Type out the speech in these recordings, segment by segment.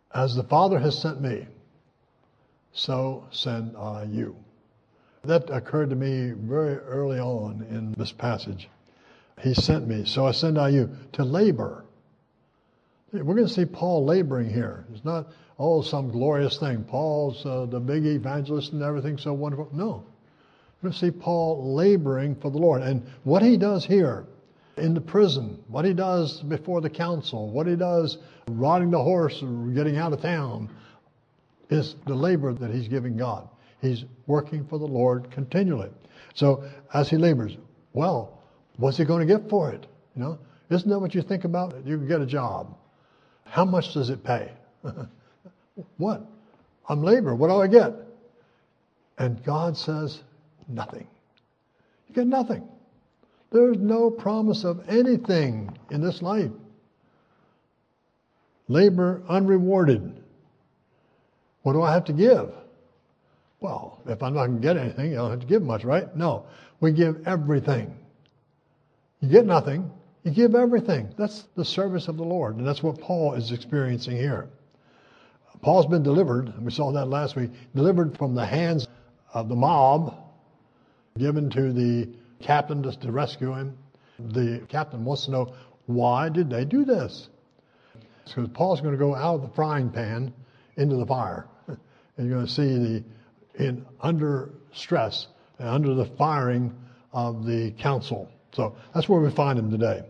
As the Father has sent me, so send I you. That occurred to me very early on in this passage. He sent me, so I send I you to labor. We're going to see Paul laboring here. It's not, some glorious thing. Paul's the big evangelist and everything so wonderful. No. We're going to see Paul laboring for the Lord. And what he does here in the prison, what he does before the council, what he does riding the horse or getting out of town is the labor that he's giving God. He's working for the Lord continually. So as he labors, well, what's he going to get for it? Isn't that what you think about? You can get a job. How much does it pay? What? I'm labor. What do I get? And God says, nothing. You get nothing. There's no promise of anything in this life. Labor unrewarded. What do I have to give? Well, if I'm not going to get anything, I don't have to give much, right? No, we give everything. You get nothing, you give everything. That's the service of the Lord, and that's what Paul is experiencing here. Paul's been delivered, and we saw that last week, delivered from the hands of the mob, given to the captain to rescue him. The captain wants to know, why did they do this? Because Paul's going to go out of the frying pan into the fire. And you're going to see under stress, and under the firing of the council. So that's where we find him today.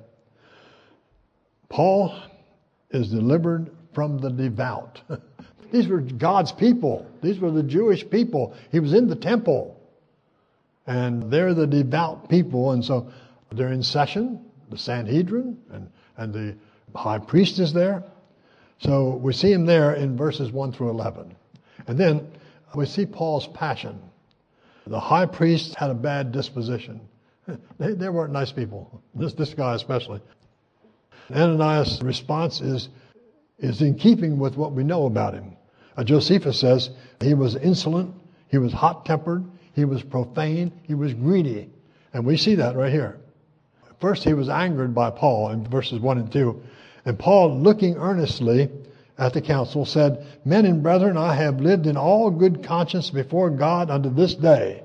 Paul is delivered from the devout. These were God's people. These were the Jewish people. He was in the temple. And they're the devout people. And so they're in session, the Sanhedrin, and the high priest is there. So we see him there in verses 1 through 11. And then we see Paul's passion. The high priest had a bad disposition. They weren't nice people. This guy especially. Ananias' response is in keeping with what we know about him. Josephus says he was insolent, he was hot-tempered, he was profane, he was greedy. And we see that right here. First, he was angered by Paul in verses 1 and 2. And Paul, looking earnestly at the council, said, Men and brethren, I have lived in all good conscience before God unto this day.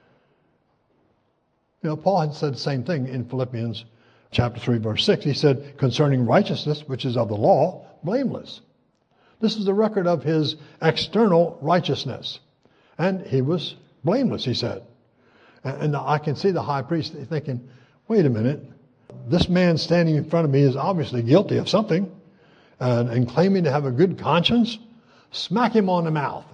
Paul had said the same thing in Philippians chapter 3, verse 6. He said, concerning righteousness, which is of the law, blameless. This is the record of his external righteousness. And he was blameless, he said. And I can see the high priest thinking, wait a minute, this man standing in front of me is obviously guilty of something and claiming to have a good conscience. Smack him on the mouth.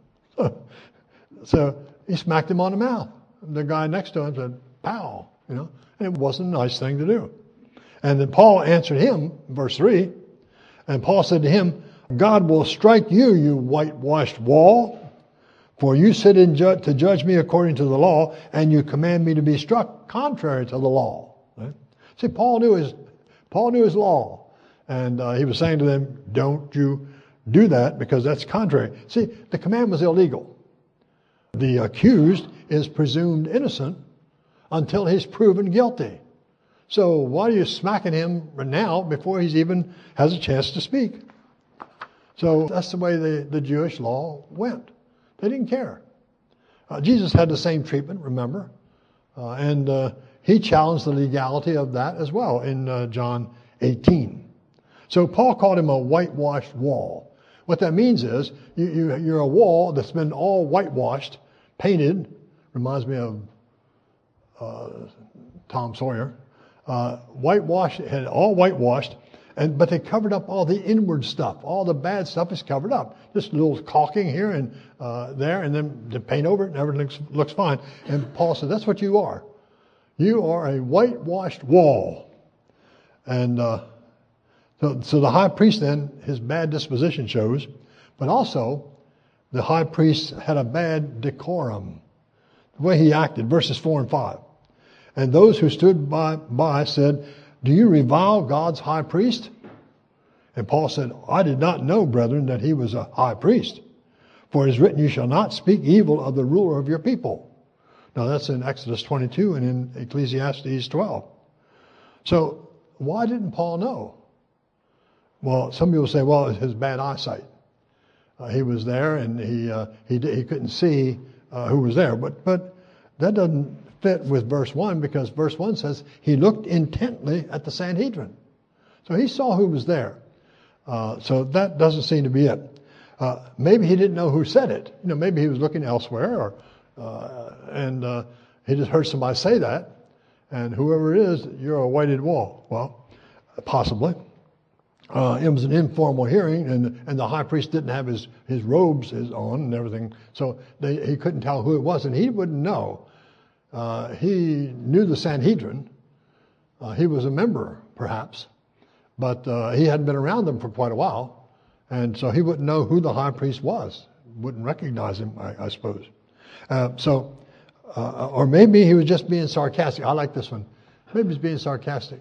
So he smacked him on the mouth. The guy next to him said, pow, and it wasn't a nice thing to do. And then Paul answered him, verse 3, and Paul said to him, God will strike you, you whitewashed wall, for you sit to judge me according to the law, and you command me to be struck contrary to the law. Right? See, Paul knew his law, and he was saying to them, don't you do that because that's contrary. See, the command was illegal. The accused is presumed innocent until he's proven guilty. So why are you smacking him now before he's even has a chance to speak? So that's the way the Jewish law went. They didn't care. Jesus had the same treatment, remember? And he challenged the legality of that as well in John 18. So Paul called him a whitewashed wall. What that means is you're a wall that's been all whitewashed, painted. Reminds me of Tom Sawyer. Whitewashed, had all whitewashed, but they covered up all the inward stuff. All the bad stuff is covered up. Just a little caulking here and there, and then the paint over it, and everything looks fine. And Paul said, that's what you are. You are a whitewashed wall. And so the high priest then, his bad disposition shows, but also the high priest had a bad decorum. The way he acted, verses 4 and 5. And those who stood by said, do you revile God's high priest? And Paul said, I did not know, brethren, that he was a high priest. For it is written, you shall not speak evil of the ruler of your people. Now that's in Exodus 22 and in Ecclesiastes 12. So why didn't Paul know? Well, some people say, well, it's his bad eyesight. he was there, and he couldn't see who was there. But that doesn't fit with verse 1, because verse 1 says he looked intently at the Sanhedrin. So he saw who was there. So that doesn't seem to be it. Maybe he didn't know who said it. Maybe he was looking elsewhere, and he just heard somebody say that, and whoever it is, you're a whited wall. Well, possibly. It was an informal hearing, and the high priest didn't have his robes on and everything, so he couldn't tell who it was, and he wouldn't know. He knew the Sanhedrin. He was a member, perhaps, but he hadn't been around them for quite a while, and so he wouldn't know who the high priest was, wouldn't recognize him, I suppose. Or maybe he was just being sarcastic. I like this one. Maybe he's being sarcastic.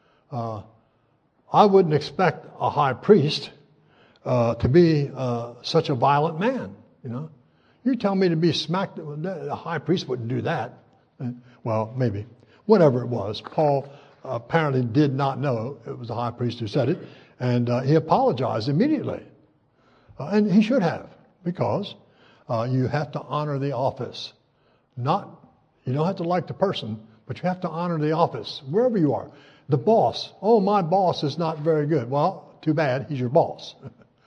I wouldn't expect a high priest to be such a violent man. You tell me to be smacked. A high priest wouldn't do that. Well, maybe. Whatever it was, Paul apparently did not know it was the high priest who said it, and he apologized immediately. And he should have, because you have to honor the office. You don't have to like the person, but you have to honor the office, wherever you are. The boss, my boss is not very good. Well, too bad, he's your boss.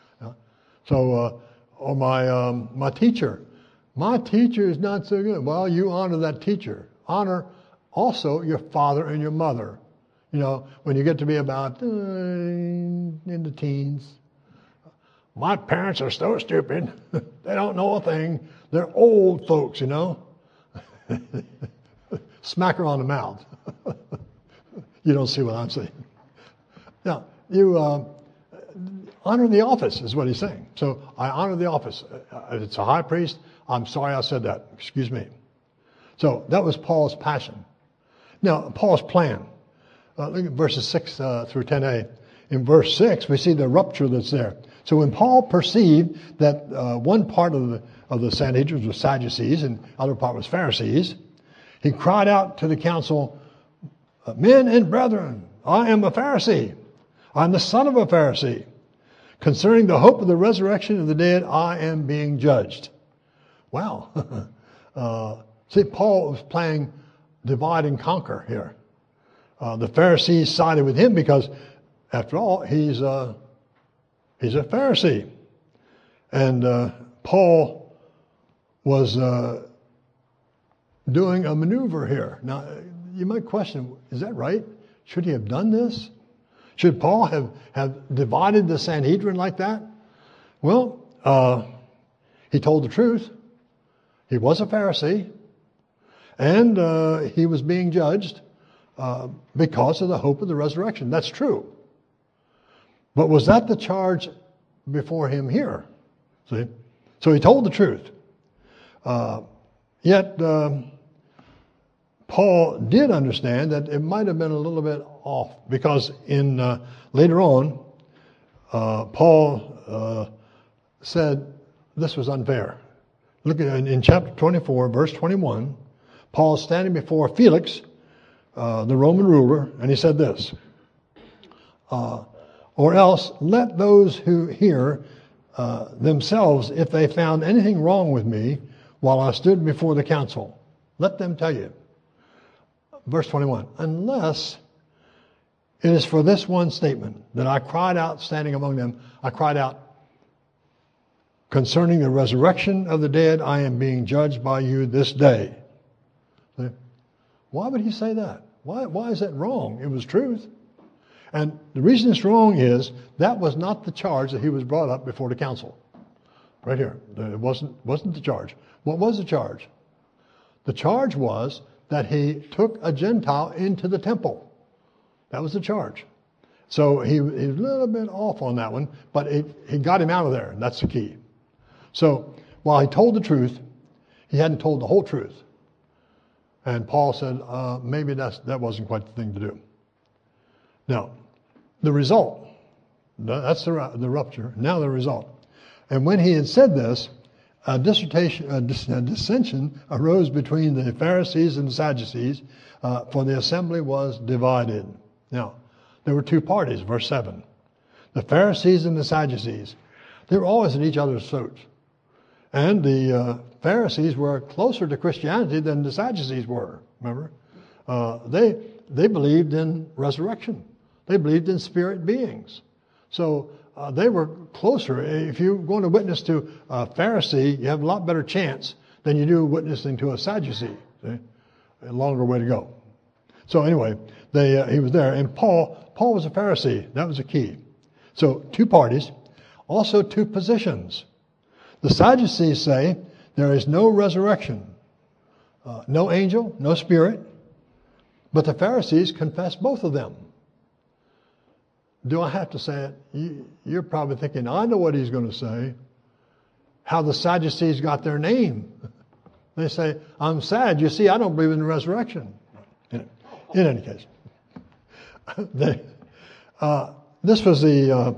Or my teacher. My teacher is not so good. Well, you honor that teacher. Honor also your father and your mother. When you get to be about in the teens. My parents are so stupid. They don't know a thing. They're old folks, Smack her on the mouth. You don't see what I'm saying. Now, you honor the office is what he's saying. So I honor the office. It's a high priest. I'm sorry I said that. Excuse me. So that was Paul's passion. Now, Paul's plan. Look at verses 6 through 10a. In verse 6, we see the rupture that's there. So when Paul perceived that one part of the Sanhedrin was Sadducees and the other part was Pharisees, he cried out to the council, "Men and brethren, I am a Pharisee. I'm the son of a Pharisee. Concerning the hope of the resurrection of the dead, I am being judged." Wow. See, Paul was playing divide and conquer here. The Pharisees sided with him because, after all, he's a Pharisee. And Paul was doing a maneuver here. Now, you might question, is that right? Should he have done this? Should Paul have divided the Sanhedrin like that? Well, he told the truth. He was a Pharisee, and he was being judged because of the hope of the resurrection. That's true. But was that the charge before him here? See? So he told the truth. Yet Paul did understand that it might have been a little bit off, because later on, Paul said this was unfair. Look at in chapter 24, verse 21. Paul's standing before Felix, the Roman ruler, and he said this: "Or else let those who hear themselves, if they found anything wrong with me while I stood before the council, let them tell you." Verse 21, "Unless it is for this one statement that I cried out standing among them, I cried out, concerning the resurrection of the dead, I am being judged by you this day." See? Why would he say that? Why is that wrong? It was truth. And the reason it's wrong is that was not the charge that he was brought up before the council. Right here. It wasn't the charge. What was the charge? The charge was that he took a Gentile into the temple. That was the charge. So he was a little bit off on that one, but he got him out of there, and that's the key. So while he told the truth, he hadn't told the whole truth. And Paul said, maybe that wasn't quite the thing to do. Now, the result, that's the rupture. Now the result. And when he had said this, a dissension arose between the Pharisees and the Sadducees, for the assembly was divided. Now, there were two parties, verse 7. The Pharisees and the Sadducees. They were always at each other's throats. And the Pharisees were closer to Christianity than the Sadducees were, remember? They believed in resurrection. They believed in spirit beings. So they were closer. If you're going to witness to a Pharisee, you have a lot better chance than you do witnessing to a Sadducee. See? A longer way to go. So anyway, he was there. And Paul was a Pharisee. That was the key. So two parties, also two positions. The Sadducees say there is no resurrection, no angel, no spirit. But the Pharisees confess both of them. Do I have to say it? You're probably thinking, I know what he's going to say. How the Sadducees got their name. They say, I'm sad. You see, I don't believe in the resurrection. In any case. This was the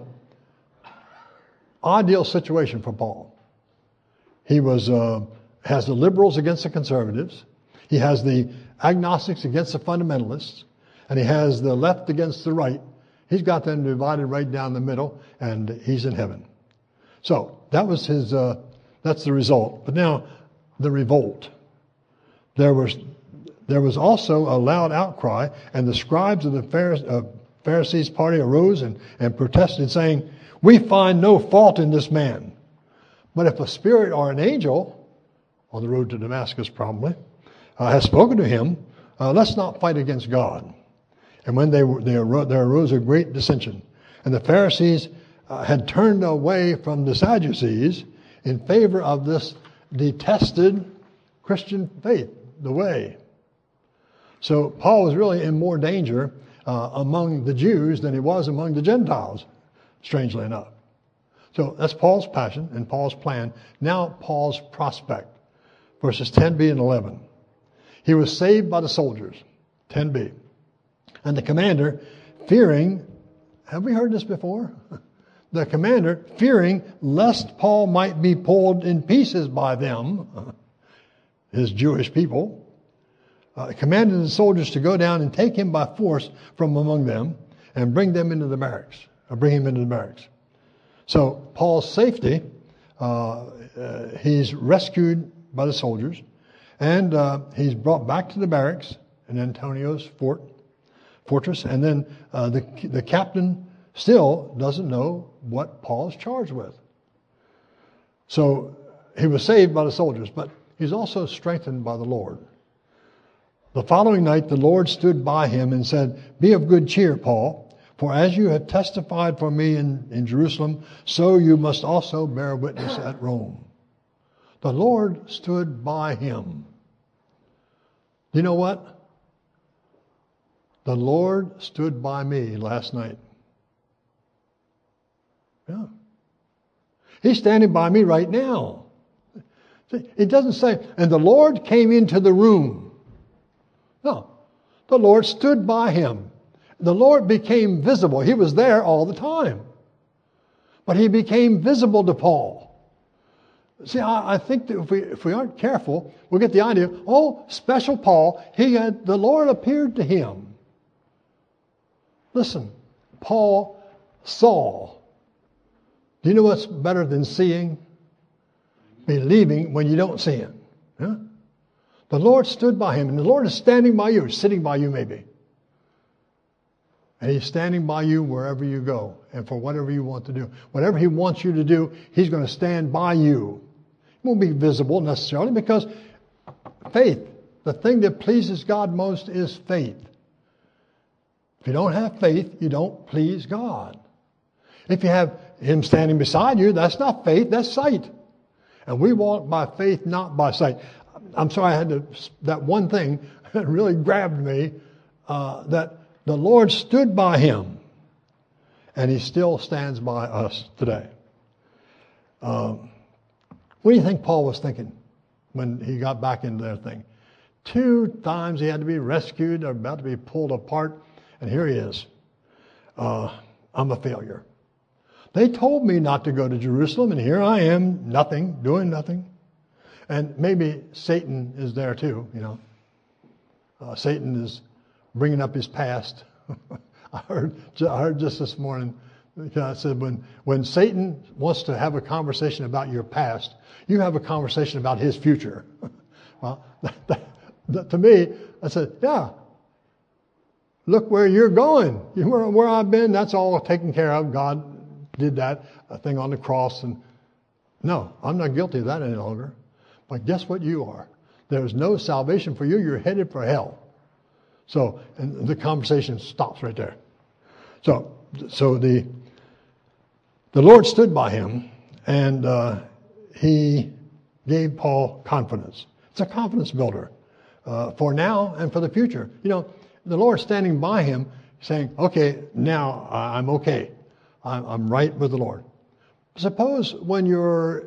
ideal situation for Paul. He has the liberals against the conservatives. He has the agnostics against the fundamentalists. And he has the left against the right. He's got them divided right down the middle, and he's in heaven. So that was that's the result. But now, the revolt. There was also a loud outcry, and the scribes of the Pharisees' party arose and protested, saying, we find no fault in this man. But if a spirit or an angel, on the road to Damascus probably, has spoken to him, let's not fight against God. And when there arose a great dissension. And the Pharisees had turned away from the Sadducees in favor of this detested Christian faith, the way. So Paul was really in more danger among the Jews than he was among the Gentiles, strangely enough. So that's Paul's passion and Paul's plan. Now Paul's prospect. Verses 10b and 11. He was saved by the soldiers. 10b. And the commander, fearing, have we heard this before? The commander, fearing lest Paul might be pulled in pieces by them, his Jewish people, commanded the soldiers to go down and take him by force from among them and bring him into the barracks. So Paul's safety, he's rescued by the soldiers, and he's brought back to the barracks in Antonio's fortress, and then the captain still doesn't know what Paul is charged with. So he was saved by the soldiers, but he's also strengthened by the Lord. The following night the Lord stood by him and said, be of good cheer, Paul, for as you have testified for me in Jerusalem, so you must also bear witness at Rome. The Lord stood by him. You know what? The Lord stood by me last night. Yeah. He's standing by me right now. It doesn't say, and the Lord came into the room. No. The Lord stood by him. The Lord became visible. He was there all the time. But he became visible to Paul. See, I think that if we aren't careful, we'll get the idea, special Paul, the Lord appeared to him. Listen, Paul saw. Do you know what's better than seeing? Believing when you don't see him. Yeah? The Lord stood by him, and the Lord is standing by you, sitting by you maybe. And he's standing by you wherever you go and for whatever you want to do. Whatever he wants you to do, he's going to stand by you. It won't be visible necessarily because faith, the thing that pleases God most is faith. If you don't have faith, you don't please God. If you have him standing beside you, that's not faith, that's sight. And we walk by faith, not by sight. I'm sorry, that one thing that really grabbed me, that the Lord stood by him, and he still stands by us today. What do you think Paul was thinking when he got back into that thing? 2 times he had to be rescued, or about to be pulled apart, and here he is. I'm a failure. They told me not to go to Jerusalem, and here I am, doing nothing. And maybe Satan is there too, you know. Satan is bringing up his past. I heard just this morning I said, when Satan wants to have a conversation about your past, you have a conversation about his future. Well, to me, I said, yeah, look where you're going. Where I've been, that's all taken care of. God did that thing on the cross. And no, I'm not guilty of that any longer. But guess what you are? There's no salvation for you. You're headed for hell. So, and the conversation stops right there. So the Lord stood by him, and he gave Paul confidence. It's a confidence builder for now and for the future. You know, the Lord standing by him, saying, "Okay, now I'm okay. I'm right with the Lord." Suppose when you're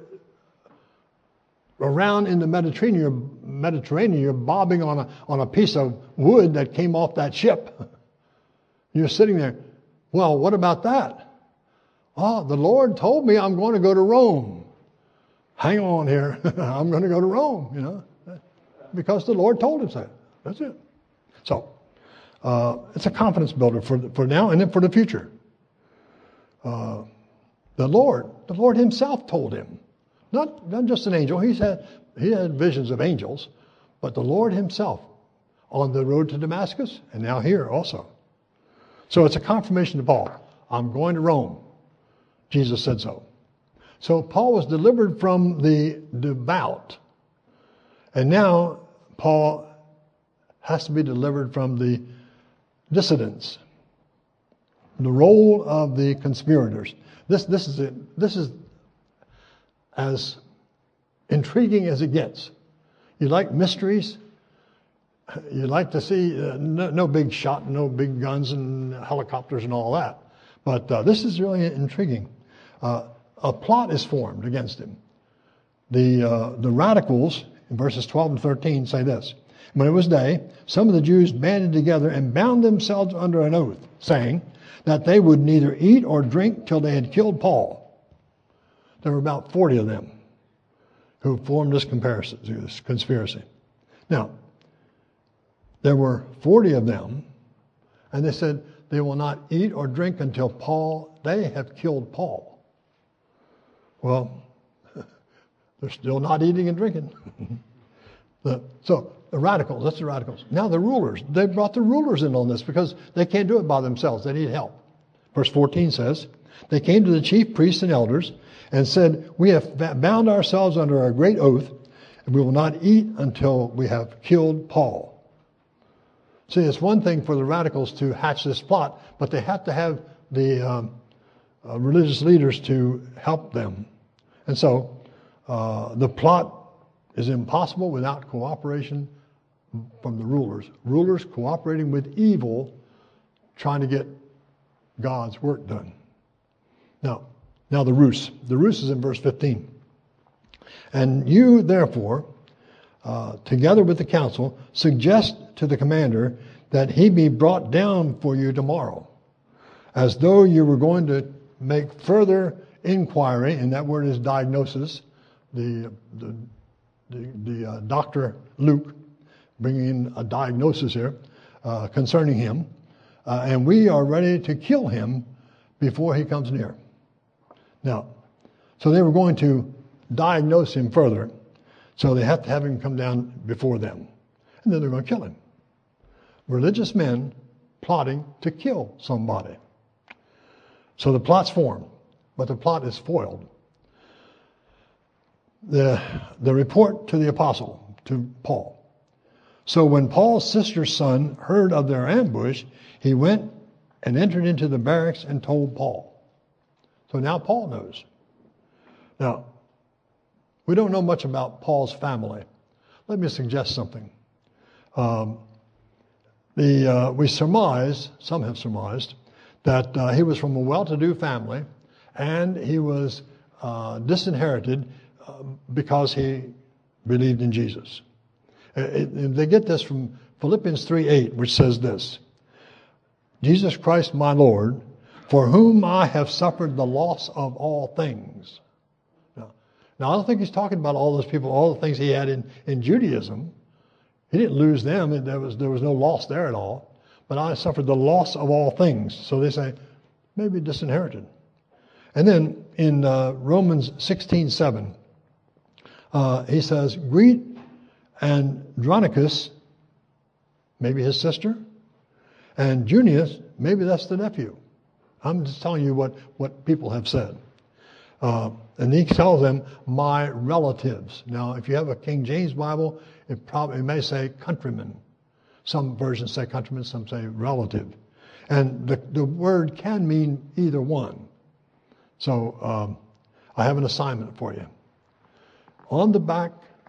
around in the Mediterranean, you're bobbing on a piece of wood that came off that ship. You're sitting there. Well, what about that? Oh, the Lord told me I'm going to go to Rome. Hang on here. I'm going to go to Rome, you know, because the Lord told us that. That's it. So, it's a confidence builder for now and then for the future. The Lord himself told him, not just an angel. He had visions of angels, but the Lord himself on the road to Damascus and now here also. So it's a confirmation to Paul. I'm going to Rome. Jesus said so. So Paul was delivered from the devout. And now Paul has to be delivered from the dissidents. The role of the conspirators. This is as intriguing as it gets. You like mysteries? You like to see no big shot, no big guns and helicopters and all that. But this is really intriguing. A plot is formed against him. The radicals in verses 12 and 13 say this: "When it was day, some of the Jews banded together and bound themselves under an oath, saying that they would neither eat or drink till they had killed Paul." There were about 40 of them who formed this conspiracy. Now, there were 40 of them, and they said they will not eat or drink until they have killed Paul. Well, they're still not eating and drinking. So the radicals, that's the radicals. Now the rulers, they brought the rulers in on this because they can't do it by themselves. They need help. Verse 14 says, "They came to the chief priests and elders and said, 'We have bound ourselves under a great oath, and we will not eat until we have killed Paul.'" See, it's one thing for the radicals to hatch this plot, but they have to have the religious leaders to help them. And so the plot is impossible without cooperation from the rulers. Rulers cooperating with evil, trying to get God's work done. Now the ruse. The ruse is in verse 15. "And you, therefore, together with the council, suggest to the commander that he be brought down for you tomorrow, as though you were going to make further inquiry," and that word is diagnosis. The Dr. Luke bringing a diagnosis here concerning him, and we are ready to kill him before he comes near. Now, so they were going to diagnose him further, so they have to have him come down before them, and then they're going to kill him. Religious men plotting to kill somebody. So the plot's formed, but the plot is foiled. The report to the apostle, to Paul. "So when Paul's sister's son heard of their ambush, he went and entered into the barracks and told Paul." So now Paul knows. Now, we don't know much about Paul's family. Let me suggest something. We surmise, some have surmised, that he was from a well-to-do family and he was disinherited because he believed in Jesus. They get this from Philippians 3:8, which says this: "Jesus Christ my Lord, for whom I have suffered the loss of all things." Now I don't think he's talking about all those people, all the things he had in Judaism. He didn't lose them. There was no loss there at all. But I suffered the loss of all things. So they say, maybe disinherited. And then in Romans 16:7, he says, greet Andronicus, maybe his sister, and Junius, maybe that's the nephew. I'm just telling you what people have said. And he tells them, my relatives. Now, if you have a King James Bible, it may say countrymen. Some versions say countrymen, some say relative. And the word can mean either one. So I have an assignment for you. On the back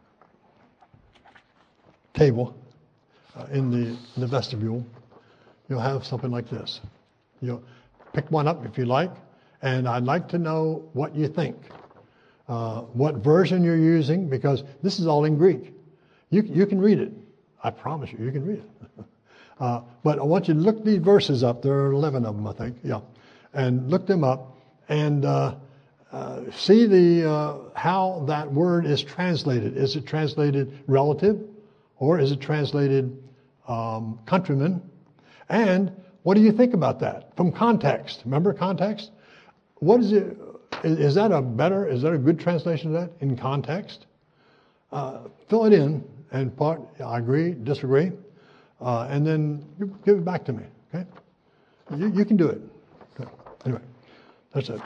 table in the vestibule, you'll have something like this. You'll pick one up if you like, and I'd like to know what you think. What version you're using, because this is all in Greek. You can read it. I promise you can read it. But I want you to look these verses up. There are 11 of them, I think. Yeah. And look them up and see how that word is translated. Is it translated relative, or is it translated countryman? And what do you think about that from context? Remember context? What is it? Is that a good translation of that in context? Fill it in and I agree, disagree, and then you give it back to me. Okay? You can do it. Okay. Anyway, that's it.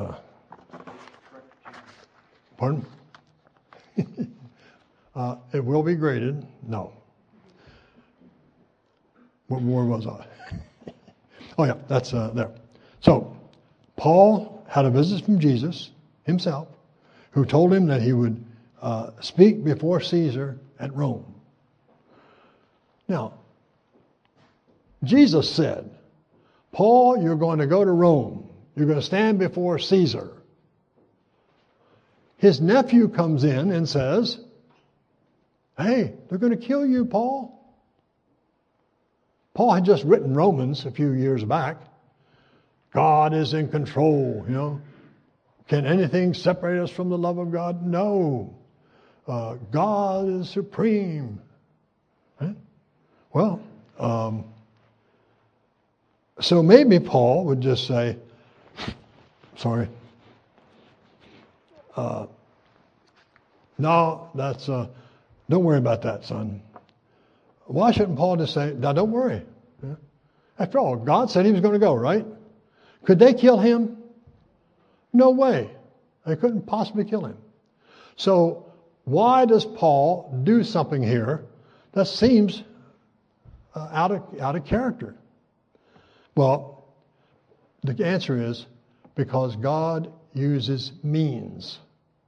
Pardon? It will be graded. No. What more was I? Oh yeah, that's there. So, Paul had a visit from Jesus himself, who told him that he would speak before Caesar at Rome. Now, Jesus said, Paul, you're going to go to Rome. You're going to stand before Caesar. His nephew comes in and says, hey, they're going to kill you, Paul. Paul had just written Romans a few years back. God is in control, you know. Can anything separate us from the love of God? No. God is supreme. Right? Well, so maybe Paul would just say, sorry. No, that's, don't worry about that, son. Why shouldn't Paul just say, now don't worry. Yeah? After all, God said he was going to go, right? Could they kill him? No way. They couldn't possibly kill him. So why does Paul do something here that seems out of character? Well, the answer is because God uses means.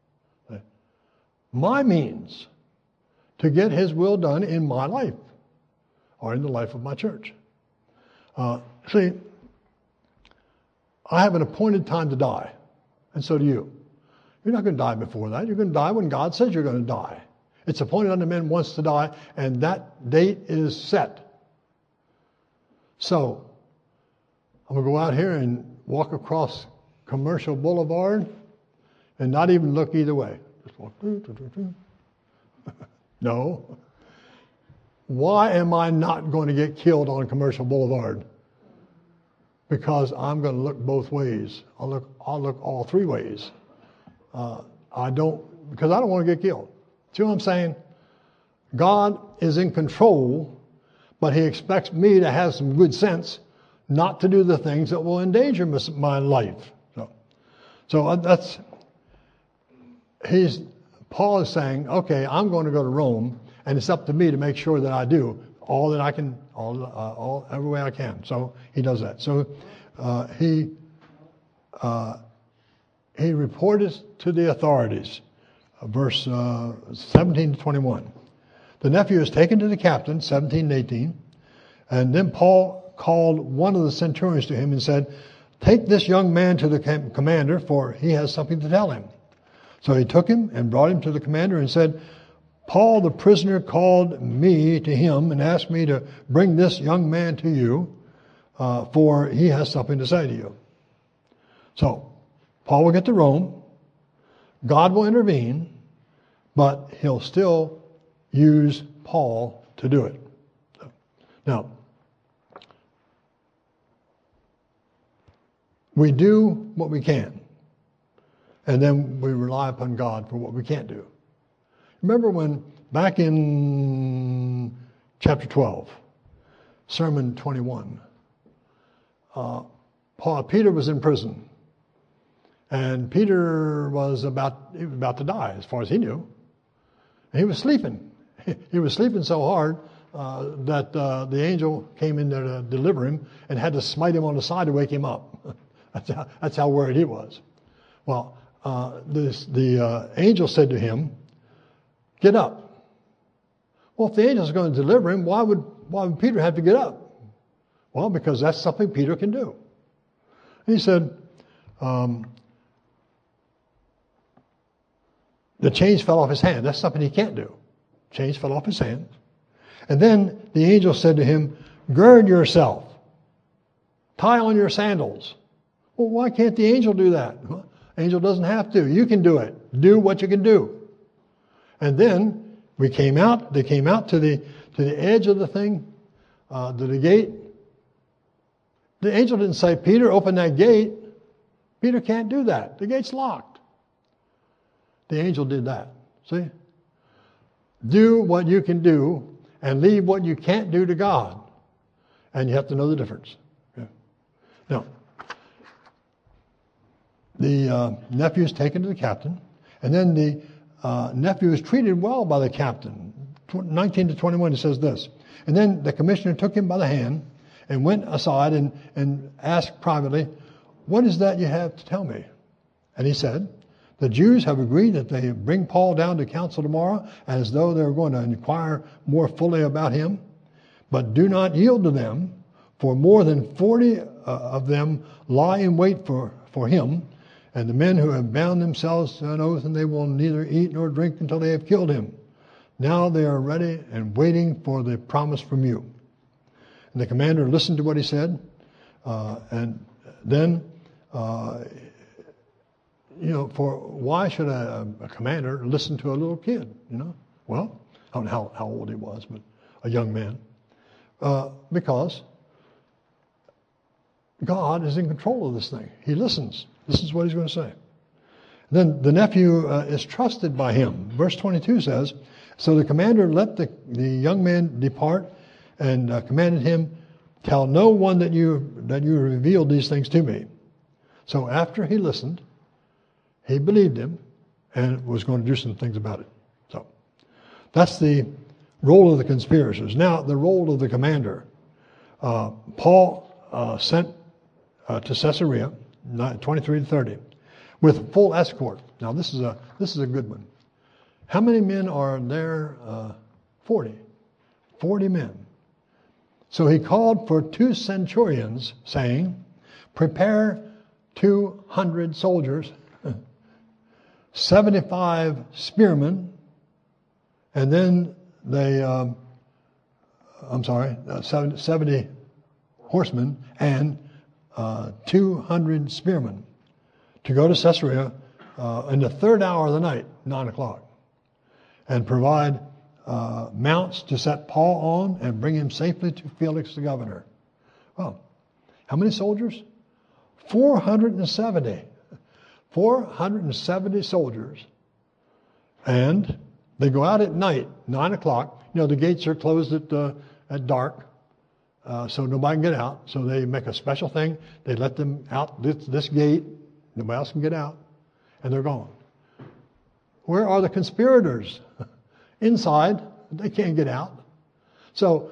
My means to get his will done in my life or in the life of my church. See, I have an appointed time to die, and so do you. You're not going to die before that. You're going to die when God says you're going to die. It's appointed unto men once to die, and that date is set. So, I'm going to go out here and walk across Commercial Boulevard and not even look either way. Just walk. No. Why am I not going to get killed on Commercial Boulevard? Because I'm going to look both ways. I'll look all three ways. Because I don't want to get killed. See what I'm saying? God is in control, but he expects me to have some good sense not to do the things that will endanger my life. So that's, Paul is saying, okay, I'm going to go to Rome, and it's up to me to make sure that I do all that I can, every way I can. So he does that. So he reported to the authorities, verse 17 to 21. The nephew is taken to the captain, 17 and 18, and then Paul called one of the centurions to him and said, take this young man to the commander, for he has something to tell him. So he took him and brought him to the commander and said, Paul the prisoner called me to him and asked me to bring this young man to you, for he has something to say to you. So Paul will get to Rome. God will intervene, but he'll still use Paul to do it. Now, we do what we can. And then we rely upon God for what we can't do. Remember when, back in chapter 12, sermon 21, Peter was in prison. And Peter was about to die, as far as he knew. And he was sleeping. He was sleeping so hard that the angel came in there to deliver him and had to smite him on the side to wake him up. That's how worried he was. Well, the angel said to him, "Get up." Well, if the angel is going to deliver him, why would Peter have to get up? Well, because that's something Peter can do. And he said, the chains fell off his hand. That's something he can't do. Chains fell off his hand. And then the angel said to him, "Gird yourself. Tie on your sandals." Well, why can't the angel do that? Well, angel doesn't have to. You can do it. Do what you can do. And then they came out to the edge of the thing, to the gate. The angel didn't say, "Peter, open that gate." Peter can't do that. The gate's locked. The angel did that. See? Do what you can do and leave what you can't do to God. And you have to know the difference. Okay. Now, the nephew is taken to the captain, and then the nephew is treated well by the captain. 19 to 21, it says this. And then the commissioner took him by the hand and went aside and asked privately, "What is that you have to tell me?" And he said, "The Jews have agreed that they bring Paul down to council tomorrow as though they were going to inquire more fully about him. But do not yield to them, for more than 40 of them lie in wait for him, and the men who have bound themselves to an oath, and they will neither eat nor drink until they have killed him. Now they are ready and waiting for the promise from you." And the commander listened to what he said, and then for why should a commander listen to a little kid? Well, I don't know how old he was, but a young man. Because God is in control of this thing. He listens. This is what he's going to say. Then the nephew is trusted by him. Verse 22 says, "So the commander let the young man depart and commanded him, 'Tell no one that you revealed these things to me.' So after he listened, he believed him and was going to do some things about it. So that's the role of the conspirators. Now, the role of the commander. Paul sent to Caesarea, 23 to 30, with full escort. Now, this is a good one. How many men are there? 40. 40 men. So he called for 2 centurions, saying, "Prepare 200 soldiers, 75 spearmen, and then 70 horsemen and 200 spearmen to go to Caesarea in the 3rd hour of the night, 9 o'clock, and provide mounts to set Paul on and bring him safely to Felix the governor." Well, how many soldiers? 470. 470 soldiers. And they go out at night, 9 o'clock. The gates are closed at dark, so nobody can get out. So they make a special thing. They let them out this gate. Nobody else can get out. And they're gone. Where are the conspirators? Inside. They can't get out. So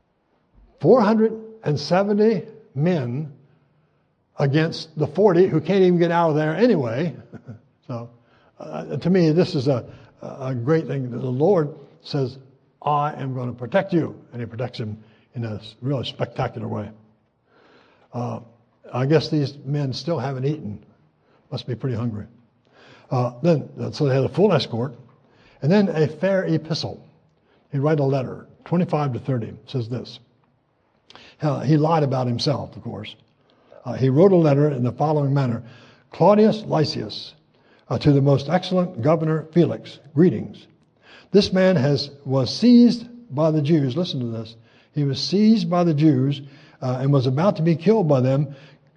470 men against the 40 who can't even get out of there anyway. So to me, this is a great thing. The Lord says, "I am going to protect you." And he protects him in a really spectacular way. I guess these men still haven't eaten. Must be pretty hungry. So they had a full escort. And then a fair epistle. He wrote a letter, 25 to 30. It says this. He lied about himself, of course. He wrote a letter in the following manner: "Claudius Lysias, to the most excellent governor Felix, greetings. This man was seized by the Jews." Listen to this. He was seized by the Jews and was about to be killed by them,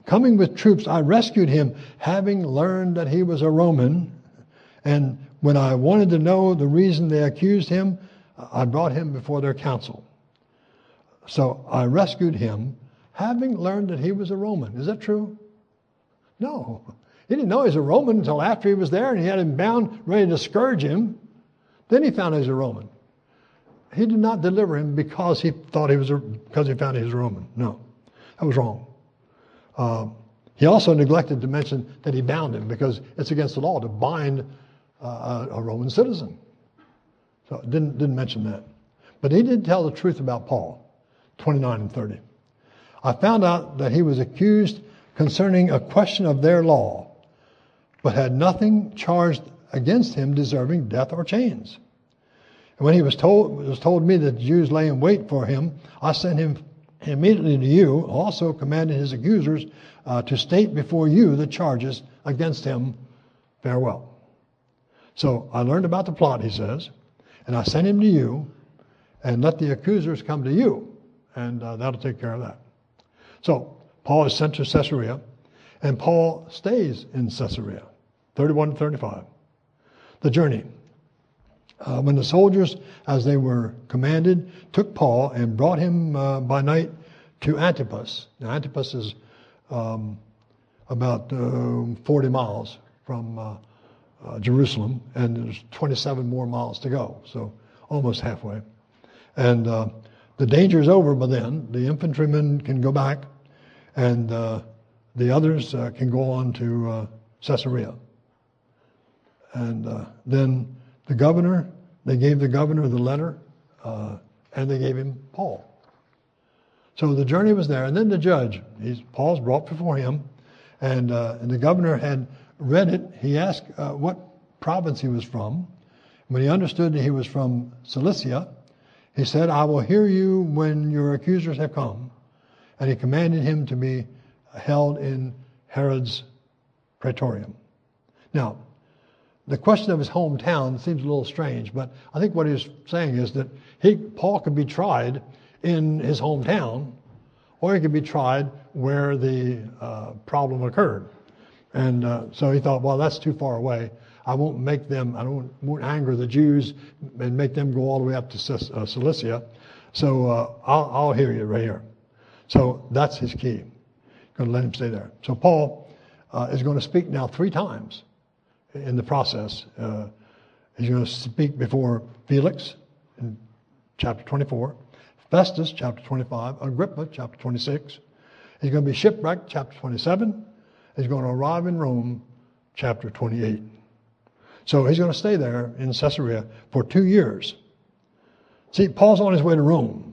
Coming with troops, I rescued him, having learned that he was a Roman. And when I wanted to know the reason they accused him, I brought him before their council. So I rescued him, having learned that he was a Roman. Is that true? No. He didn't know he was a Roman until after he was there and he had him bound, ready to scourge him. Then he found he was a Roman. He did not deliver him because he found he was a Roman. No, that was wrong. He also neglected to mention that he bound him because it's against the law to bind a Roman citizen. So didn't mention that. But he did tell the truth about Paul, 29 and 30. I found out that he was accused concerning a question of their law, but had nothing charged against him deserving death or chains. And when it was told me that the Jews lay in wait for him, I sent him immediately to you, also commanded his accusers to state before you the charges against him. Farewell. So I learned about the plot, he says, and I sent him to you, and let the accusers come to you, and that'll take care of that. So Paul is sent to Caesarea, and Paul stays in Caesarea, 31 to 35. The journey. When the soldiers, as they were commanded, took Paul and brought him by night to Antipas. Now, Antipas is about 40 miles from Jerusalem, and there's 27 more miles to go, so almost halfway. And the danger is over by then. The infantrymen can go back, and the others can go on to Caesarea. And then the governor, they gave the governor the letter, and they gave him Paul. So the journey was there, and then the judge, Paul's brought before him, and the governor had read it. He asked what province he was from. When he understood that he was from Cilicia, he said, I will hear you when your accusers have come. And he commanded him to be held in Herod's praetorium. Now, the question of his hometown seems a little strange, but I think what he's saying is that Paul could be tried in his hometown, or he could be tried where the problem occurred. And so he thought, well, that's too far away. I won't anger the Jews and make them go all the way up to Cilicia. So I'll hear you right here. So that's his key. Going to let him stay there. So Paul is going to speak now 3 times in the process. He's going to speak before Felix in chapter 24, Festus, chapter 25, Agrippa, chapter 26. He's going to be shipwrecked, chapter 27. He's going to arrive in Rome, chapter 28. So he's going to stay there in Caesarea for 2 years. See, Paul's on his way to Rome.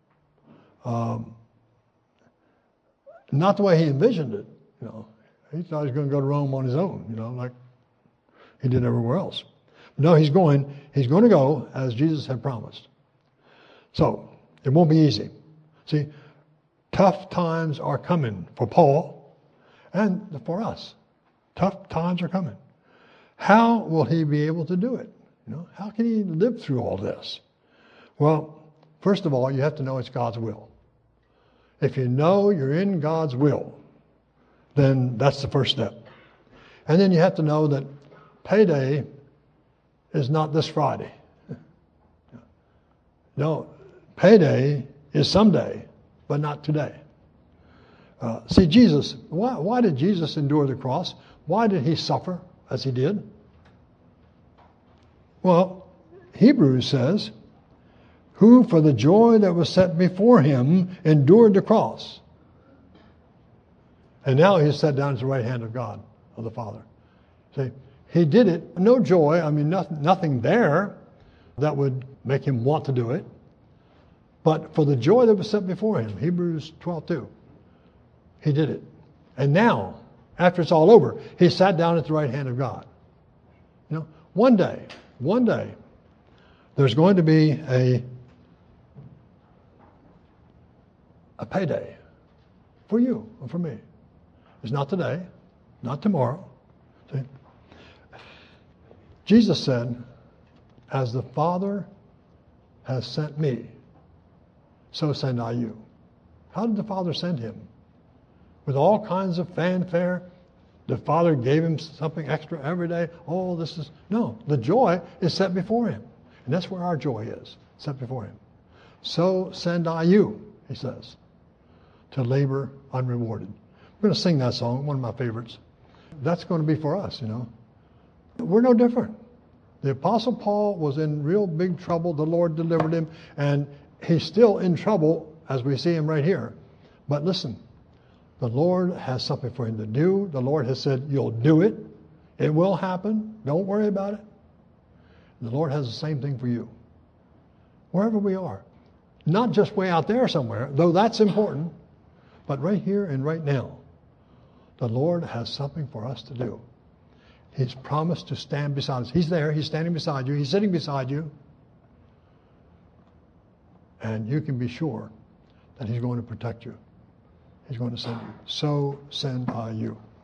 Not the way he envisioned it. He thought he was going to go to Rome on his own, like he did everywhere else. No, he's going to go as Jesus had promised. So it won't be easy. See, tough times are coming for Paul and for us. Tough times are coming. How will he be able to do it? How can he live through all this? Well, first of all, you have to know it's God's will. If you know you're in God's will, then that's the first step. And then you have to know that payday is not this Friday. No, payday is someday, but not today. See, Jesus, why did Jesus endure the cross? Why did he suffer as he did? Well, Hebrews says, who for the joy that was set before him endured the cross. And now he's sat down at the right hand of God, of the Father. See, he did it, no joy, nothing there that would make him want to do it, but for the joy that was set before him, Hebrews 12:2, he did it. And now, after it's all over, he sat down at the right hand of God. One day, there's going to be a payday for you and for me. It's not today, not tomorrow. See? Jesus said, as the Father has sent me, so send I you. How did the Father send him? with all kinds of fanfare. The Father gave him something extra every day. Oh, this is... No, the joy is set before him. And that's where our joy is, set before him. So send I you, he says, to labor unrewarded. I'm going to sing that song, one of my favorites. That's going to be for us, you know. We're no different. The Apostle Paul was in real big trouble. The Lord delivered him, and he's still in trouble as we see him right here. But listen, the Lord has something for him to do. The Lord has said, you'll do it. It will happen. Don't worry about it. The Lord has the same thing for you. Wherever we are. Not just way out there somewhere, though that's important, but right here and right now. The Lord has something for us to do. He's promised to stand beside us. He's there. He's standing beside you. He's sitting beside you. And you can be sure that he's going to protect you. He's going to send you. So send I you.